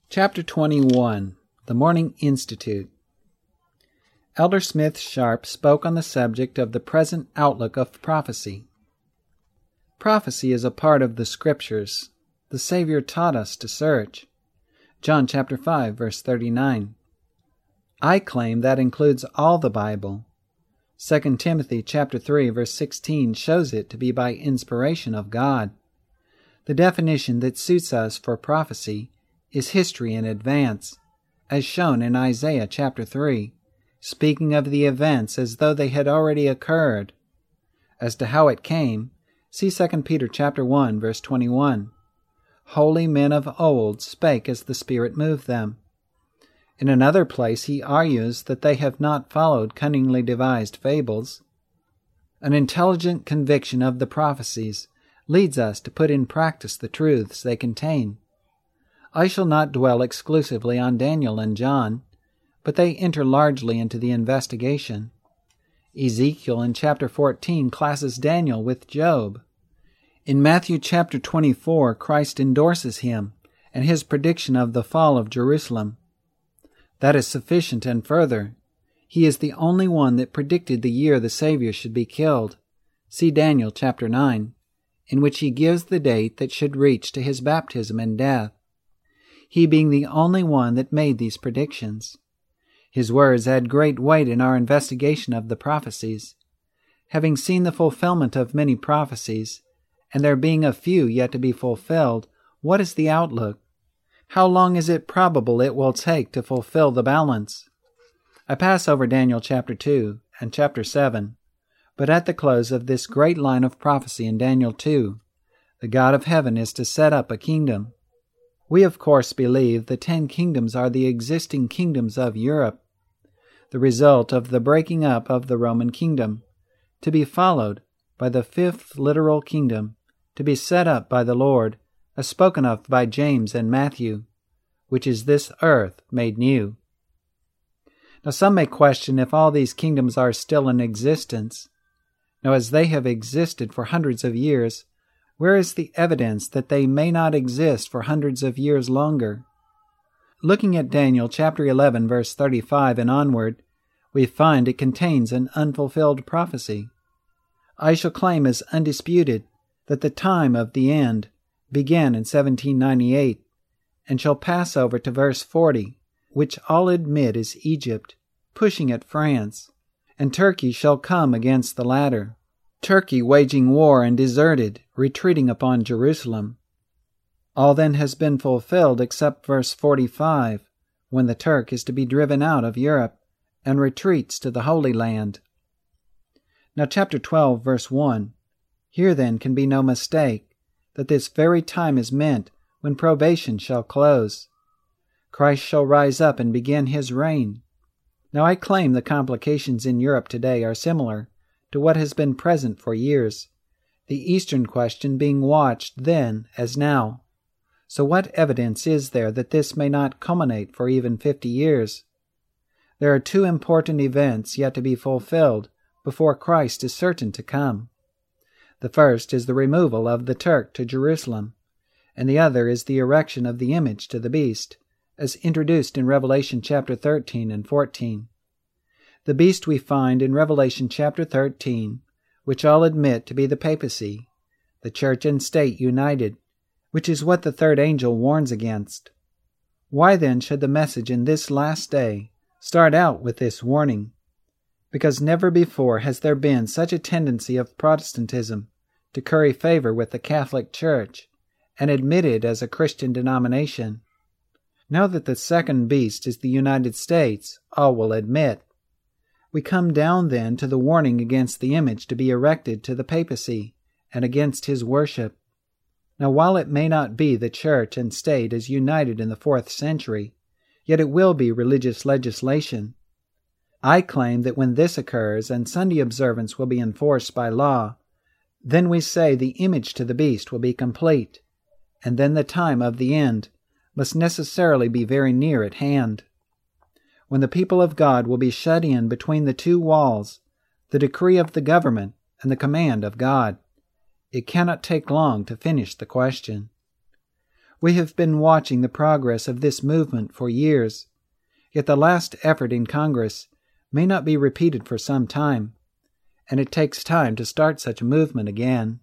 Chapter 21, The Morning Institute. Elder Smith Sharp spoke on the subject of the present outlook of prophecy. Prophecy is a part of the Scriptures. The Savior taught us to search. John chapter 5, verse 39. I claim that includes all the Bible. 2 Timothy chapter 3, verse 16 shows it to be by inspiration of God. The definition that suits us for prophecy is history in advance, as shown in Isaiah chapter 3, speaking of the events as though they had already occurred. As to how it came, see 2 Peter chapter 1, verse 21. Holy men of old spake as the Spirit moved them. In another place he argues that they have not followed cunningly devised fables. An intelligent conviction of the prophecies leads us to put in practice the truths they contain. I shall not dwell exclusively on Daniel and John, but they enter largely into the investigation. Ezekiel in chapter 14 classes Daniel with Job. In Matthew chapter 24, Christ endorses him and his prediction of the fall of Jerusalem. That is sufficient, and further, he is the only one that predicted the year the Savior should be killed. See Daniel chapter 9, in which he gives the date that should reach to his baptism and death, he being the only one that made these predictions. His words add great weight in our investigation of the prophecies. Having seen the fulfillment of many prophecies, and there being a few yet to be fulfilled, what is the outlook? How long is it probable it will take to fulfill the balance? I pass over Daniel chapter 2 and chapter 7, but at the close of this great line of prophecy in Daniel 2, the God of heaven is to set up a kingdom. We of course believe the 10 kingdoms are the existing kingdoms of Europe, the result of the breaking up of the Roman kingdom, to be followed by the 5th literal kingdom, to be set up by the Lord, as spoken of by James and Matthew, which is this earth made new. Now some may question if all these kingdoms are still in existence. Now as they have existed for hundreds of years, where is the evidence that they may not exist for hundreds of years longer? Looking at Daniel chapter 11, verse 35 and onward, we find it contains an unfulfilled prophecy. I shall claim as undisputed that the time of the end began in 1798, and shall pass over to verse 40, which all admit is Egypt, pushing at France, and Turkey shall come against the latter. Turkey waging war and deserted, retreating upon Jerusalem. All then has been fulfilled except verse 45, when the Turk is to be driven out of Europe and retreats to the Holy Land. Now chapter 12, verse 1. Here then can be no mistake that this very time is meant when probation shall close. Christ shall rise up and begin his reign. Now I claim the complications in Europe today are similar to what has been present for years, the Eastern question being watched then as now. So what evidence is there that this may not culminate for even 50 years? There are 2 important events yet to be fulfilled before Christ is certain to come. The first is the removal of the Turk to Jerusalem, and the other is the erection of the image to the beast, as introduced in Revelation chapter 13 and 14. The beast we find in Revelation chapter 13, which all admit to be the papacy, the church and state united, which is what the 3rd angel warns against. Why then should the message in this last day start out with this warning? Because never before has there been such a tendency of Protestantism to curry favor with the Catholic Church and admit it as a Christian denomination. Now that the second beast is the United States, all will admit. We come down then to the warning against the image to be erected to the papacy and against his worship. Now while it may not be the church and state as united in the 4th century, yet it will be religious legislation. I claim that when this occurs and Sunday observance will be enforced by law, then we say the image to the beast will be complete, and then the time of the end must necessarily be very near at hand. When the people of God will be shut in between the 2 walls, the decree of the government and the command of God. It cannot take long to finish the question. We have been watching the progress of this movement for years, yet the last effort in Congress may not be repeated for some time, and it takes time to start such a movement again.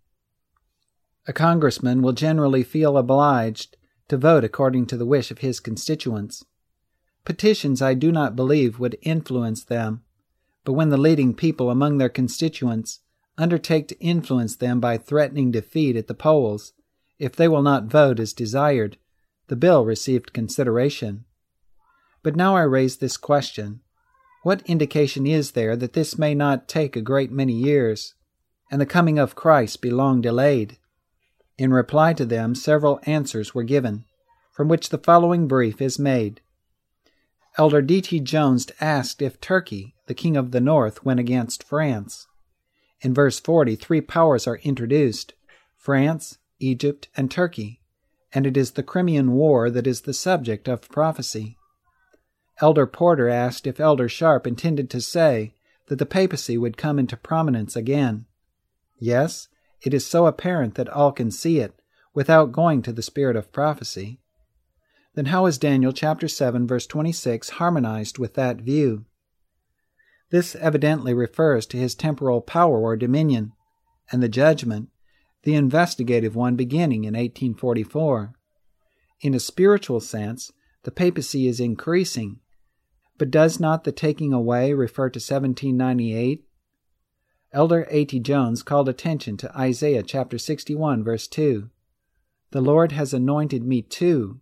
A congressman will generally feel obliged to vote according to the wish of his constituents. Petitions I do not believe would influence them, but when the leading people among their constituents undertake to influence them by threatening defeat at the polls, if they will not vote as desired, the bill received consideration. But now I raise this question: what indication is there that this may not take a great many years, and the coming of Christ be long delayed? In reply to them, several answers were given, from which the following brief is made. Elder D.T. Jones asked if Turkey, the king of the north, went against France. In verse 40, 3 powers are introduced: France, Egypt, and Turkey, and it is the Crimean War that is the subject of prophecy. Elder Porter asked if Elder Sharp intended to say that the papacy would come into prominence again. Yes, it is so apparent that all can see it, without going to the spirit of prophecy. Then how is Daniel chapter 7, verse 26 harmonized with that view? This evidently refers to his temporal power or dominion, and the judgment, the investigative one, beginning in 1844. In a spiritual sense, the papacy is increasing, but does not the taking away refer to 1798? Elder A.T. Jones called attention to Isaiah chapter 61, verse 2. The Lord has anointed me too.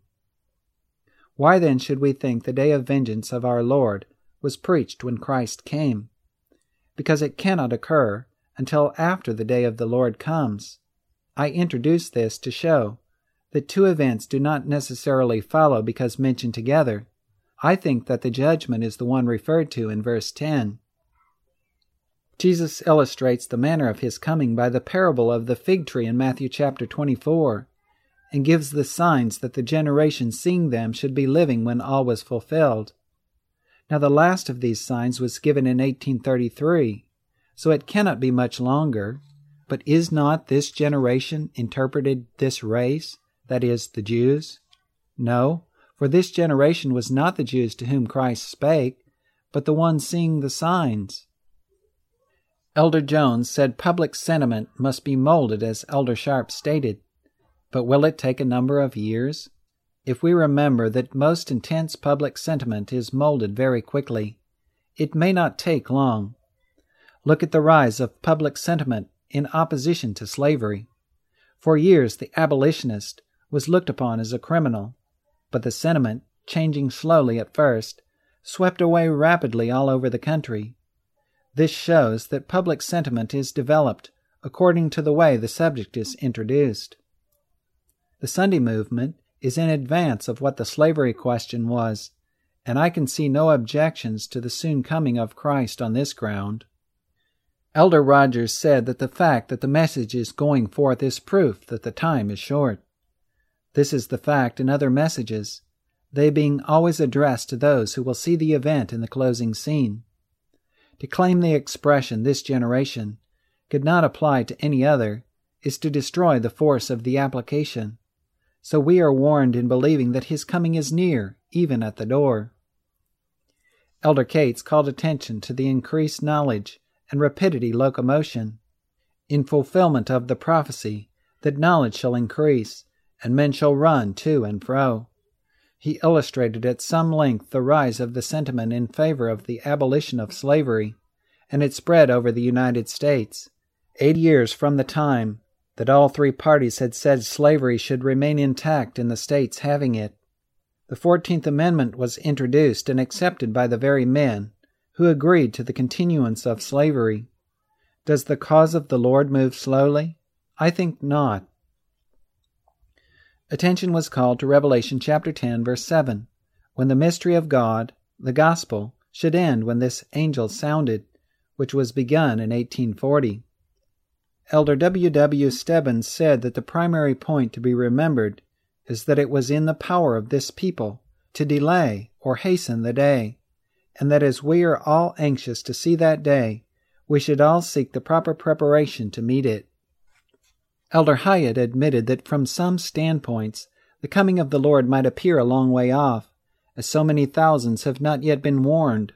Why then should we think the day of vengeance of our Lord was preached when Christ came? Because it cannot occur until after the day of the Lord comes. I introduce this to show that two events do not necessarily follow because mentioned together. I think that the judgment is the one referred to in verse 10. Jesus illustrates the manner of his coming by the parable of the fig tree in Matthew chapter 24, and gives the signs that the generation seeing them should be living when all was fulfilled. Now the last of these signs was given in 1833, so it cannot be much longer. But is not this generation interpreted this race, that is, the Jews? No, for this generation was not the Jews to whom Christ spake, but the ones seeing the signs. Elder Jones said public sentiment must be molded as Elder Sharp stated, but will it take a number of years? If we remember that most intense public sentiment is molded very quickly, it may not take long. Look at the rise of public sentiment in opposition to slavery. For years the abolitionist was looked upon as a criminal, but the sentiment, changing slowly at first, swept away rapidly all over the country. This shows that public sentiment is developed according to the way the subject is introduced. The Sunday movement is in advance of what the slavery question was, and I can see no objections to the soon coming of Christ on this ground. Elder Rogers said that the fact that the message is going forth is proof that the time is short. This is the fact in other messages, they being always addressed to those who will see the event in the closing scene. To claim the expression "this generation" could not apply to any other is to destroy the force of the application. So we are warned in believing that his coming is near, even at the door. Elder Cates called attention to the increased knowledge and rapidity locomotion, in fulfillment of the prophecy that knowledge shall increase, and men shall run to and fro. He illustrated at some length the rise of the sentiment in favor of the abolition of slavery, and its spread over the United States, 8 years from the time that all three parties had said slavery should remain intact in the states having it. The 14th Amendment was introduced and accepted by the very men who agreed to the continuance of slavery. Does the cause of the Lord move slowly? I think not. Attention was called to Revelation chapter 10, verse 7, when the mystery of God, the gospel, should end when this angel sounded, which was begun in 1840. Elder W. W. Stebbins said that the primary point to be remembered is that it was in the power of this people to delay or hasten the day, and that as we are all anxious to see that day, we should all seek the proper preparation to meet it. Elder Hyatt admitted that from some standpoints the coming of the Lord might appear a long way off, as so many thousands have not yet been warned.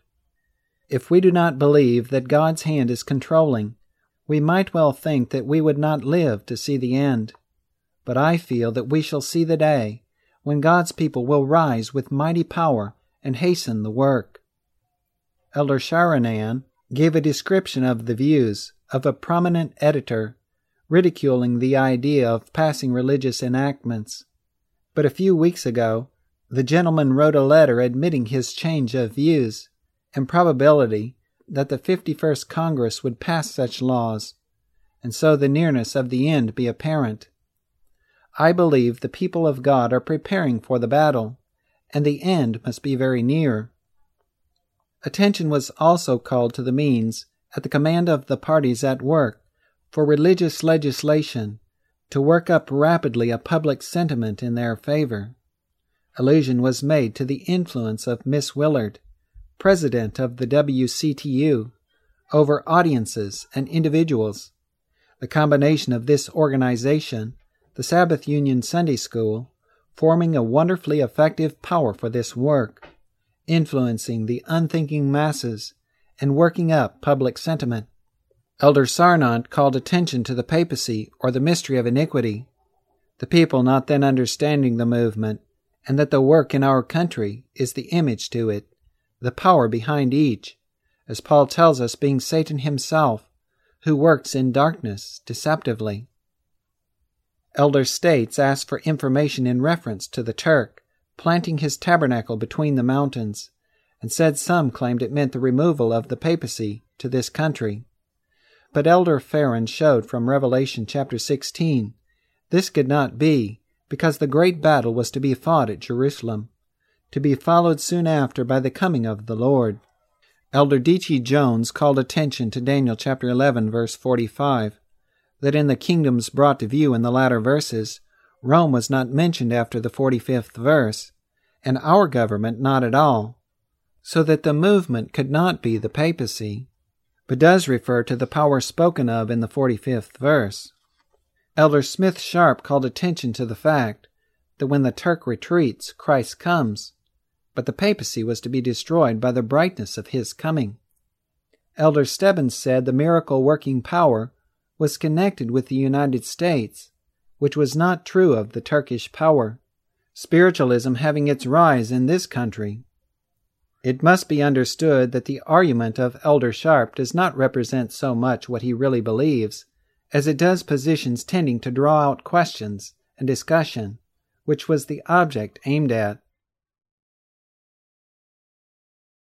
If we do not believe that God's hand is controlling, we might well think that we would not live to see the end. But I feel that we shall see the day when God's people will rise with mighty power and hasten the work. Elder Sharonan gave a description of the views of a prominent editor, ridiculing the idea of passing religious enactments. But a few weeks ago, the gentleman wrote a letter admitting his change of views and probability that the 51st Congress would pass such laws, and so the nearness of the end be apparent. I believe the people of God are preparing for the battle, and the end must be very near. Attention was also called to the means, at the command of the parties at work, for religious legislation to work up rapidly a public sentiment in their favor. Allusion was made to the influence of Miss Willard, president of the WCTU, over audiences and individuals. The combination of this organization, the Sabbath Union Sunday School, forming a wonderfully effective power for this work, influencing the unthinking masses and working up public sentiment. Elder Sarnant called attention to the papacy, or the mystery of iniquity, the people not then understanding the movement, and that the work in our country is the image to it, the power behind each, as Paul tells us being Satan himself, who works in darkness deceptively. Elder States asked for information in reference to the Turk planting his tabernacle between the mountains, and said some claimed it meant the removal of the papacy to this country. But Elder Farron showed from Revelation chapter 16 this could not be, because the great battle was to be fought at Jerusalem, to be followed soon after by the coming of the Lord. Elder D.T. Jones called attention to Daniel chapter 11, verse 45, that in the kingdoms brought to view in the latter verses, Rome was not mentioned after the 45th verse, and our government not at all, so that the movement could not be the papacy, but does refer to the power spoken of in the 45th verse. Elder Smith Sharp called attention to the fact that when the Turk retreats, Christ comes, but the papacy was to be destroyed by the brightness of his coming. Elder Stebbins said the miracle-working power was connected with the United States, which was not true of the Turkish power, spiritualism having its rise in this country. It must be understood that the argument of Elder Sharp does not represent so much what he really believes, as it does positions tending to draw out questions and discussion, which was the object aimed at.